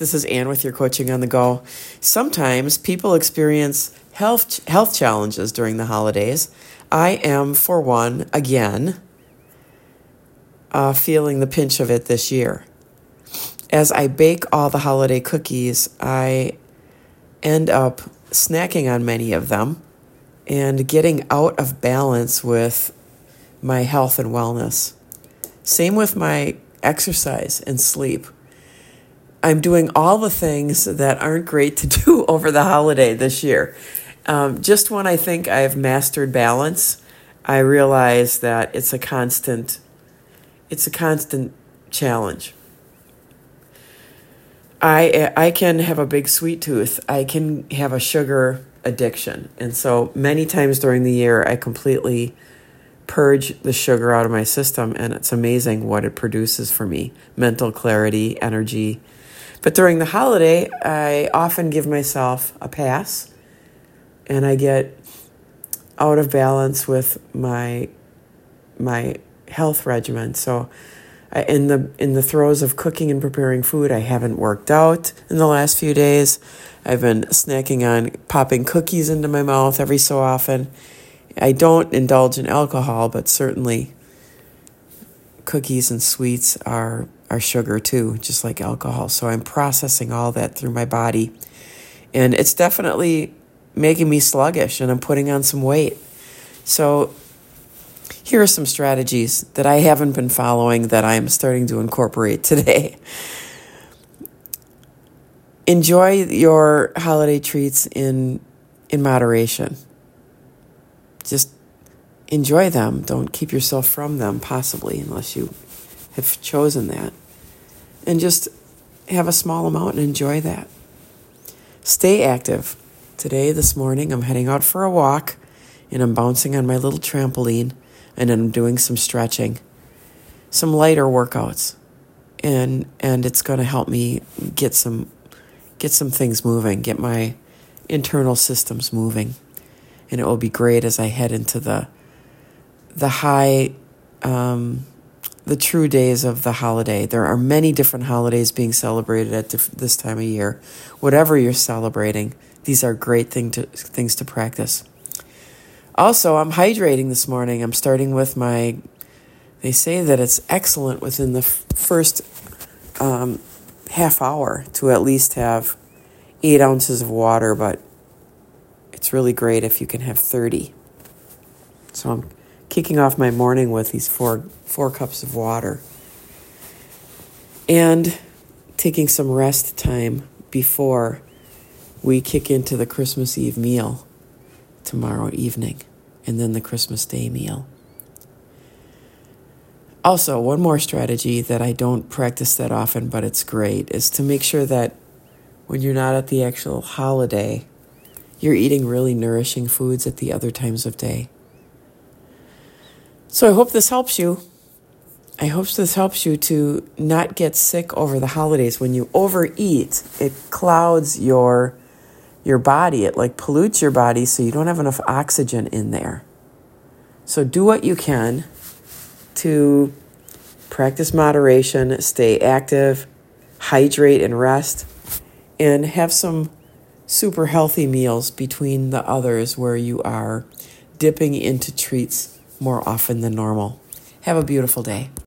This is Ann with your Coaching on the Go. Sometimes people experience health challenges during the holidays. I am, for one, again, feeling the pinch of it this year. As I bake all the holiday cookies, I end up snacking on many of them and getting out of balance with my health and wellness. Same with my exercise and sleep. I'm doing all the things that aren't great to do over the holiday this year. Just when I think I've mastered balance, I realize that it's a constant challenge. I can have a big sweet tooth. I can have a sugar addiction. And so many times during the year, I completely purge the sugar out of my system, and it's amazing what it produces for me. Mental clarity, energy. But during the holiday, I often give myself a pass, and I get out of balance with my health regimen. So in the throes of cooking and preparing food, I haven't worked out in the last few days. I've been snacking on popping cookies into my mouth every so often. I don't indulge in alcohol, but certainly cookies and sweets are sugar too, just like alcohol. So I'm processing all that through my body. And it's definitely making me sluggish, and I'm putting on some weight. So here are some strategies that I haven't been following that I'm starting to incorporate today. Enjoy your holiday treats in moderation. Just enjoy them. Don't keep yourself from them, possibly, unless you have chosen that. And just have a small amount and enjoy that. Stay active. This morning, I'm heading out for a walk, and I'm bouncing on my little trampoline, and I'm doing some stretching, some lighter workouts, and it's going to help me get some things moving, get my internal systems moving, and it will be great as I head into the true days of the holiday. There are many different holidays being celebrated at this time of year. Whatever you're celebrating, these are great things to practice. Also, I'm hydrating this morning. I'm starting with they say that it's excellent within the first half hour to at least have 8 ounces of water, but it's really great if you can have 30. So I'm kicking off my morning with these four cups of water and taking some rest time before we kick into the Christmas Eve meal tomorrow evening, and then the Christmas Day meal. Also, one more strategy that I don't practice that often, but it's great, is to make sure that when you're not at the actual holiday, you're eating really nourishing foods at the other times of day. So I hope this helps you. I hope this helps you to not get sick over the holidays. When you overeat, it clouds your body. It pollutes your body, so you don't have enough oxygen in there. So do what you can to practice moderation, stay active, hydrate and rest, and have some super healthy meals between the others where you are dipping into treats more often than normal. Have a beautiful day.